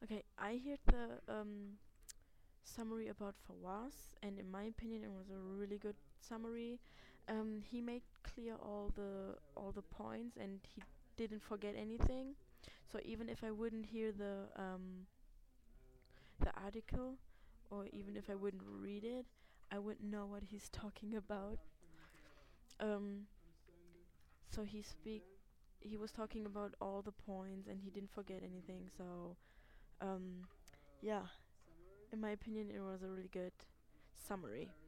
Okay, I heard the summary about Fawaz, and in my opinion, it was a really good summary. He made clear all the points, and he didn't forget anything. So even if I wouldn't hear the article, or even if I wouldn't read it, I would know what he's talking about. Um, so he was talking about all the points, and he didn't forget anything. So um, yeah, in my opinion, it was a really good summary.